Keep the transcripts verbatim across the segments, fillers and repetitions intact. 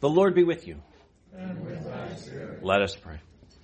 The Lord be with you. And with thy spirit. Let us pray.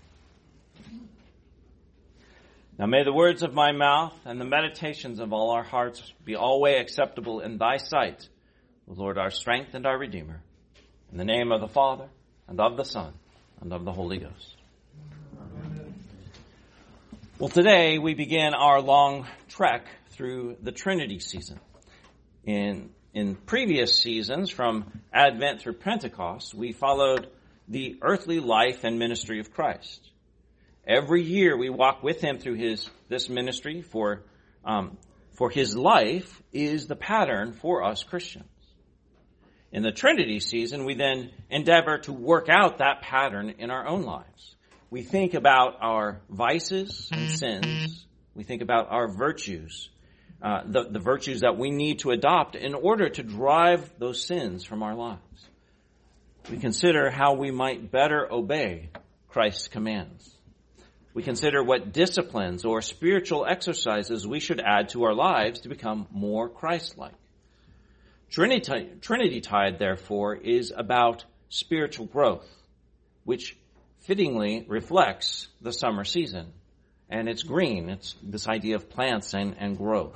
Now may the words of my mouth and the meditations of all our hearts be always acceptable in thy sight, O Lord, our strength and our Redeemer. In the name of the Father, and of the Son, and of the Holy Ghost. Amen. Well, today we begin our long trek through the Trinity season. In In previous seasons, from Advent through Pentecost, we followed the earthly life and ministry of Christ. Every year we walk with him through his this ministry, for um, for his life is the pattern for us Christians. In the Trinity season, we then endeavor to work out that pattern in our own lives. We think about our vices and sins. We think about our virtues. Uh, the, the virtues that we need to adopt in order to drive those sins from our lives. We consider how we might better obey Christ's commands. We consider what disciplines or spiritual exercises we should add to our lives to become more Christ-like. Trinity, Trinitytide, therefore, is about spiritual growth, which fittingly reflects the summer season. And it's green. It's this idea of plants and, and growth.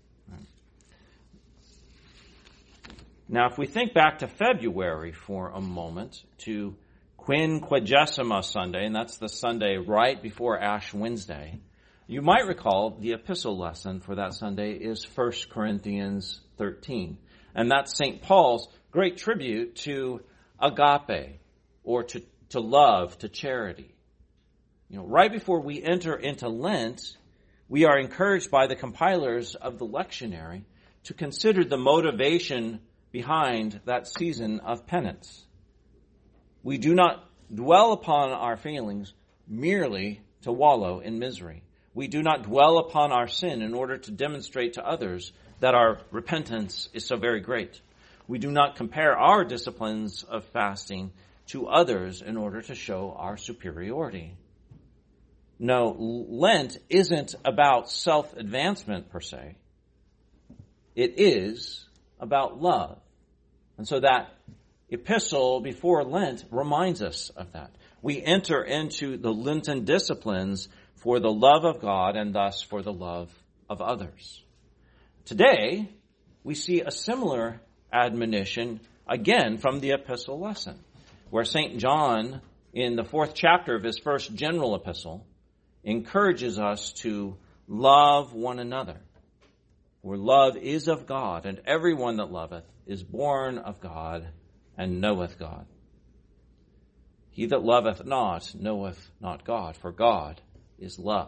Now, if we think back to February for a moment, to Quinquagesima Sunday, and that's the Sunday right before Ash Wednesday, you might recall the epistle lesson for that Sunday is First Corinthians thirteen. And that's Saint Paul's great tribute to agape, or to, to love, to charity. You know, right before we enter into Lent, we are encouraged by the compilers of the lectionary to consider the motivation behind that season of penance. We do not dwell upon our failings merely to wallow in misery. We do not dwell upon our sin in order to demonstrate to others that our repentance is so very great. We do not compare our disciplines of fasting to others in order to show our superiority. No, Lent isn't about self-advancement per se. It is about love. And so that epistle before Lent reminds us of that. We enter into the Lenten disciplines for the love of God and thus for the love of others. Today, we see a similar admonition again from the epistle lesson, where Saint John, in the fourth chapter of his first general epistle, encourages us to love one another. For love is of God, and everyone that loveth is born of God and knoweth God. He that loveth not knoweth not God, for God is love.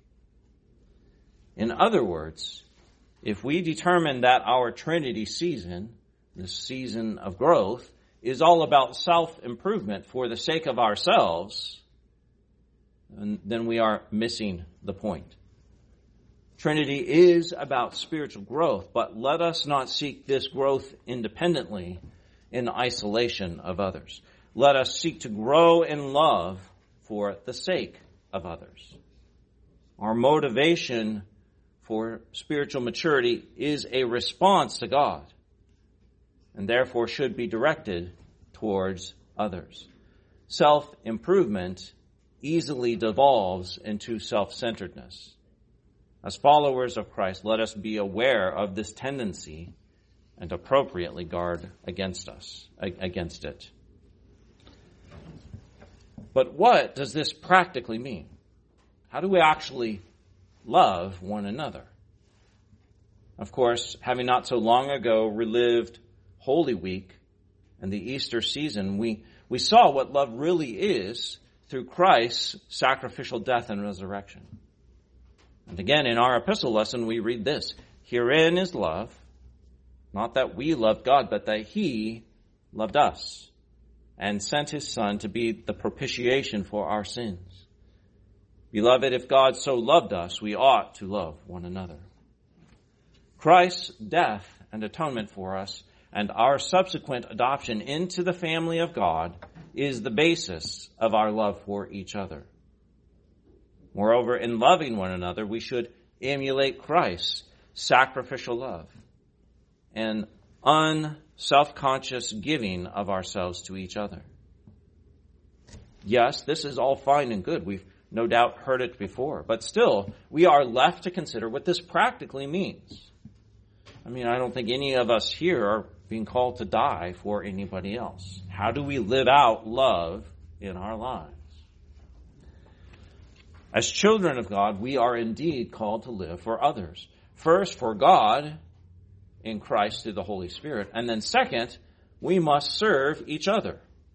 In other words, if we determine that our Trinity season, this season of growth, is all about self-improvement for the sake of ourselves, then we are missing the point. Trinity is about spiritual growth, but let us not seek this growth independently in isolation of others. Let us seek to grow in love for the sake of others. Our motivation for spiritual maturity is a response to God, and therefore should be directed towards others. Self-improvement easily devolves into self-centeredness. As followers of Christ, let us be aware of this tendency and appropriately guard against us, against it. But what does this practically mean? How do we actually love one another? Of course, having not so long ago relived Holy Week and the Easter season, we, we saw what love really is through Christ's sacrificial death and resurrection. And again, in our epistle lesson, we read this: herein is love, not that we loved God, but that he loved us and sent his Son to be the propitiation for our sins. Beloved, if God so loved us, we ought to love one another. Christ's death and atonement for us and our subsequent adoption into the family of God is the basis of our love for each other. Moreover, in loving one another, we should emulate Christ's sacrificial love and self-conscious giving of ourselves to each other. Yes, this is all fine and good. We've no doubt heard it before. But still, we are left to consider what this practically means. I mean, I don't think any of us here are being called to die for anybody else. How do we live out love in our lives? As children of God, we are indeed called to live for others. First, for God in Christ through the Holy Spirit. And then second, we must serve each other.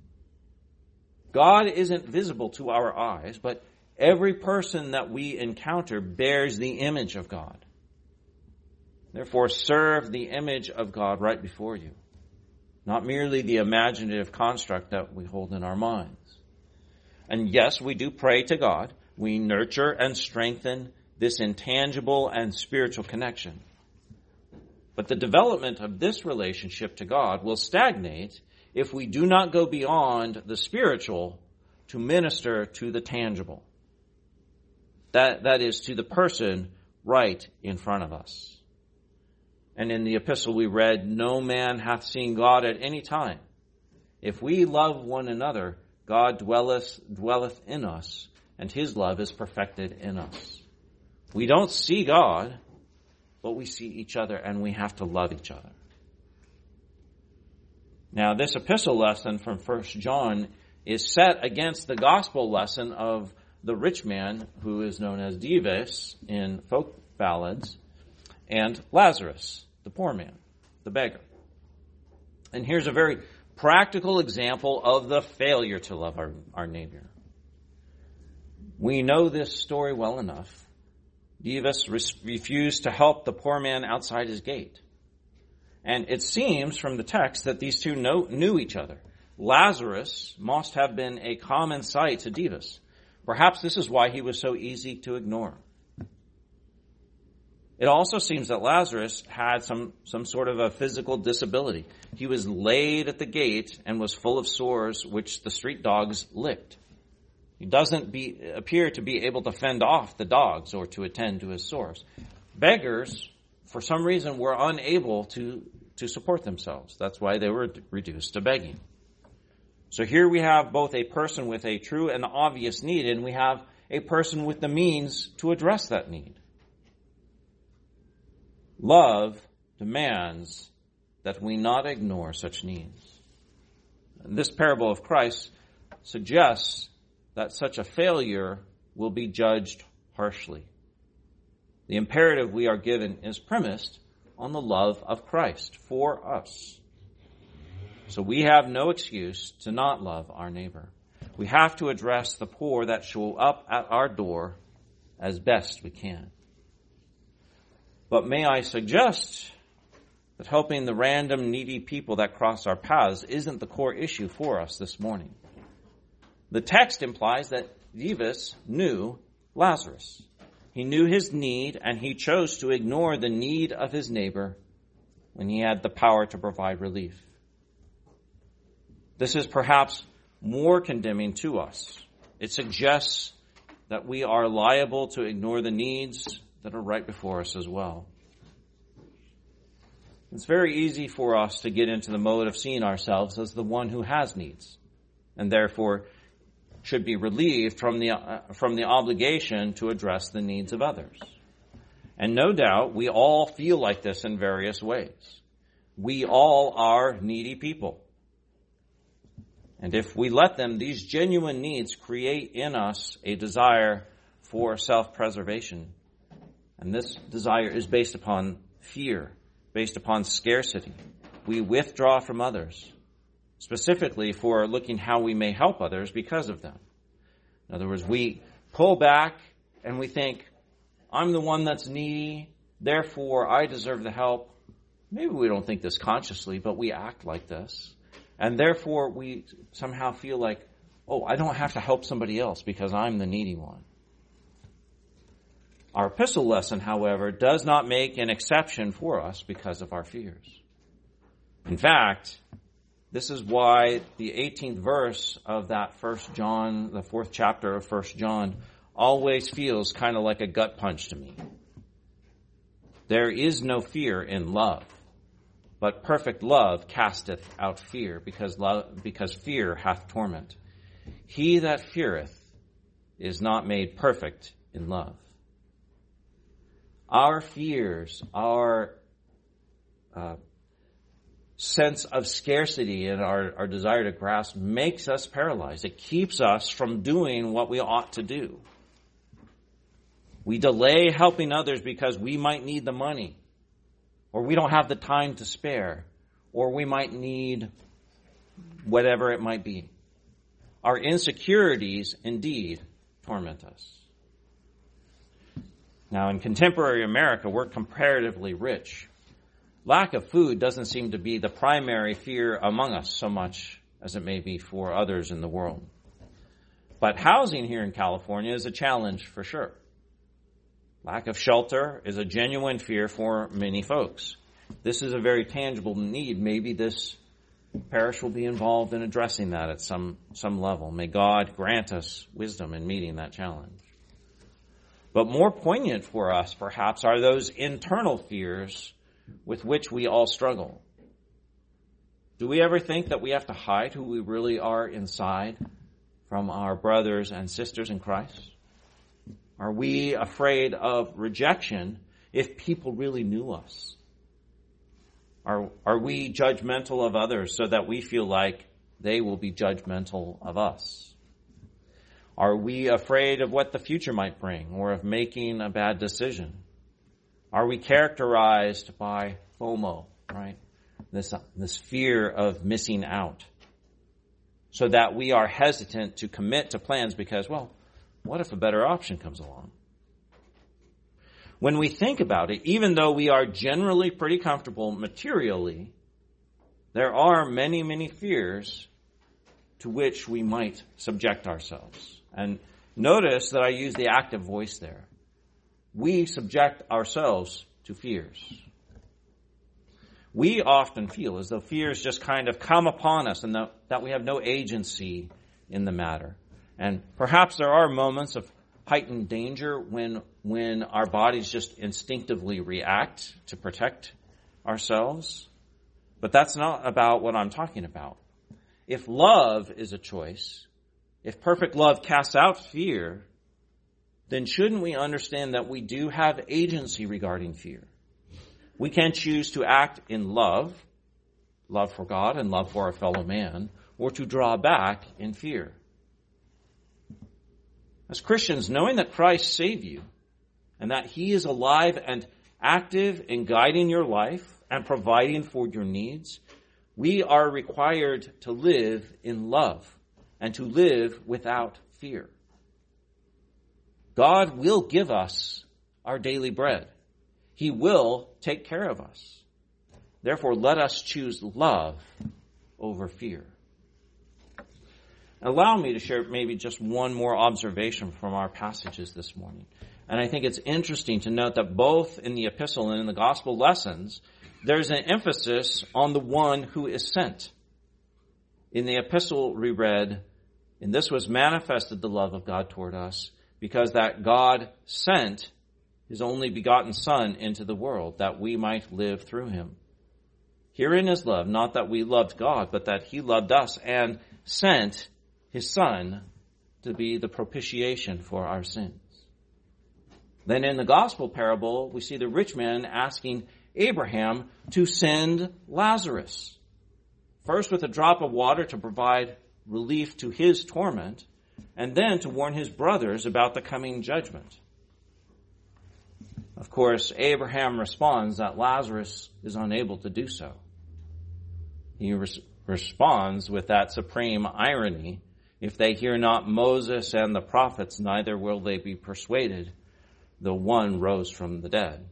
God isn't visible to our eyes, but every person that we encounter bears the image of God. Therefore, serve the image of God right before you, not merely the imaginative construct that we hold in our minds. And yes, we do pray to God. We nurture and strengthen this intangible and spiritual connection. But the development of this relationship to God will stagnate if we do not go beyond the spiritual to minister to the tangible. That, that is, to the person right in front of us. And in the epistle we read, no man hath seen God at any time. If we love one another, God dwelleth, dwelleth in us, and his love is perfected in us. We don't see God, but we see each other, and we have to love each other. Now, this epistle lesson from First John is set against the gospel lesson of the rich man, who is known as Dives in folk ballads, and Lazarus, the poor man, the beggar. And here's a very practical example of the failure to love our, our neighbor. We know this story well enough. Dives refused to help the poor man outside his gate. And it seems from the text that these two know, knew each other. Lazarus must have been a common sight to Dives. Perhaps this is why he was so easy to ignore. It also seems that Lazarus had some, some sort of a physical disability. He was laid at the gate and was full of sores which the street dogs licked. He doesn't be, appear to be able to fend off the dogs or to attend to his sores. Beggars, for some reason, were unable to, to support themselves. That's why they were reduced to begging. So here we have both a person with a true and obvious need, and we have a person with the means to address that need. Love demands that we not ignore such needs. And this parable of Christ suggests that such a failure will be judged harshly. The imperative we are given is premised on the love of Christ for us. So we have no excuse to not love our neighbor. We have to address the poor that show up at our door as best we can. But may I suggest that helping the random needy people that cross our paths isn't the core issue for us this morning. The text implies that Dives knew Lazarus. He knew his need, and he chose to ignore the need of his neighbor when he had the power to provide relief. This is perhaps more condemning to us. It suggests that we are liable to ignore the needs that are right before us as well. It's very easy for us to get into the mode of seeing ourselves as the one who has needs, and therefore should be relieved from the uh, from the obligation to address the needs of others. And no doubt we all feel like this in various ways. We all are needy people. And if we let them, these genuine needs create in us a desire for self-preservation. And this desire is based upon fear, based upon scarcity. We withdraw from others, specifically for looking how we may help others because of them. In other words, we pull back and we think, I'm the one that's needy, therefore I deserve the help. Maybe we don't think this consciously, but we act like this. And therefore we somehow feel like, oh, I don't have to help somebody else because I'm the needy one. Our epistle lesson, however, does not make an exception for us because of our fears. In fact, this is why the eighteenth verse of that First John, the fourth chapter of First John, always feels kind of like a gut punch to me. There is no fear in love, But perfect love casteth out fear, because love, because fear hath torment. He that feareth is not made perfect in love. Our fears, our uh, sense of scarcity and our, our desire to grasp makes us paralyzed. It keeps us from doing what we ought to do. We delay helping others because we might need the money, or we don't have the time to spare, or we might need whatever it might be. Our insecurities indeed torment us. Now, in contemporary America, we're comparatively rich. Lack of food doesn't seem to be the primary fear among us so much as it may be for others in the world. But housing here in California is a challenge for sure. Lack of shelter is a genuine fear for many folks. This is a very tangible need. Maybe this parish will be involved in addressing that at some, some level. May God grant us wisdom in meeting that challenge. But more poignant for us, perhaps, are those internal fears with which we all struggle. Do we ever think that we have to hide who we really are inside from our brothers and sisters in Christ? Are we afraid of rejection if people really knew us? Are, are we judgmental of others so that we feel like they will be judgmental of us? Are we afraid of what the future might bring or of making a bad decision? Are we characterized by FOMO, right? This, this fear of missing out, so that we are hesitant to commit to plans because, well, what if a better option comes along? When we think about it, even though we are generally pretty comfortable materially, there are many, many fears to which we might subject ourselves. And notice that I use the active voice there. We subject ourselves to fears. We often feel as though fears just kind of come upon us and that we have no agency in the matter. And perhaps there are moments of heightened danger when when our bodies just instinctively react to protect ourselves. But that's not about what I'm talking about. If love is a choice, if perfect love casts out fear, then shouldn't we understand that we do have agency regarding fear? We can choose to act in love, love for God and love for our fellow man, or to draw back in fear. As Christians, knowing that Christ saved you and that He is alive and active in guiding your life and providing for your needs, we are required to live in love and to live without fear. God will give us our daily bread. He will take care of us. Therefore, let us choose love over fear. Allow me to share maybe just one more observation from our passages this morning. And I think it's interesting to note that both in the epistle and in the gospel lessons, there's an emphasis on the one who is sent. In the epistle we read, "In this was manifested the love of God toward us, because that God sent His only begotten Son into the world, that we might live through Him. Herein is love, not that we loved God, but that He loved us and sent His Son to be the propitiation for our sins." Then in the gospel parable, we see the rich man asking Abraham to send Lazarus, first with a drop of water to provide relief to his torment, and then to warn his brothers about the coming judgment. Of course, Abraham responds that Lazarus is unable to do so. He res- responds with that supreme irony, "If they hear not Moses and the prophets, neither will they be persuaded, though one rose from the dead."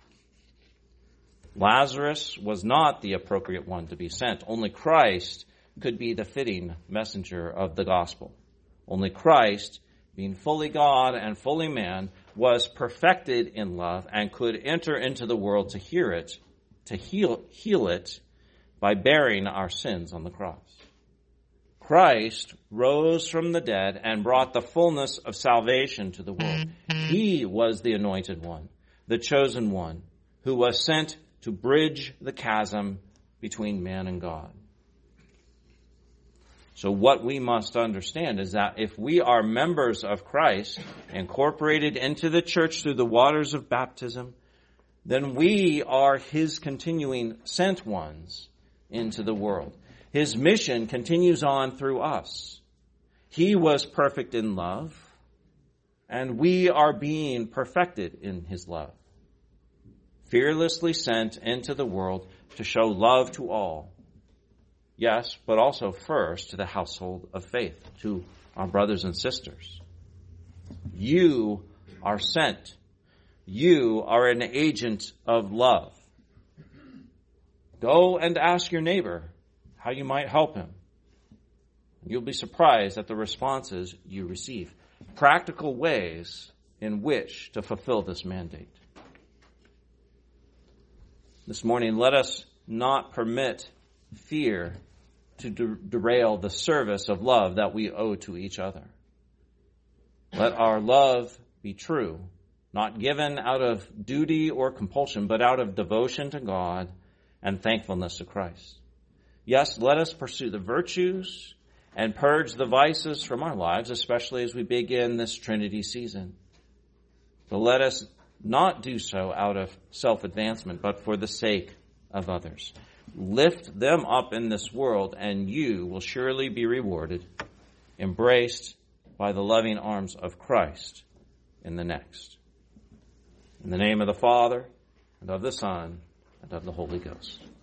Lazarus was not the appropriate one to be sent. Only Christ could be the fitting messenger of the gospel. Only Christ, being fully God and fully man, was perfected in love and could enter into the world to hear it, to heal, heal it by bearing our sins on the cross. Christ rose from the dead and brought the fullness of salvation to the world. He was the anointed one, the chosen one, who was sent to bridge the chasm between man and God. So what we must understand is that if we are members of Christ, incorporated into the church through the waters of baptism, then we are his continuing sent ones into the world. His mission continues on through us. He was perfect in love, and we are being perfected in his love. Fearlessly sent into the world to show love to all. Yes, but also first to the household of faith, to our brothers and sisters. You are sent. You are an agent of love. Go and ask your neighbor how you might help him. You'll be surprised at the responses you receive. Practical ways in which to fulfill this mandate. This morning, let us not permit fear to de- derail the service of love that we owe to each other. Let our love be true, not given out of duty or compulsion, but out of devotion to God and thankfulness to Christ. Yes, let us pursue the virtues and purge the vices from our lives, especially as we begin this Trinity season. But let us not do so out of self-advancement, but for the sake of others. Lift them up in this world, and you will surely be rewarded, embraced by the loving arms of Christ in the next. In the name of the Father, and of the Son, and of the Holy Ghost.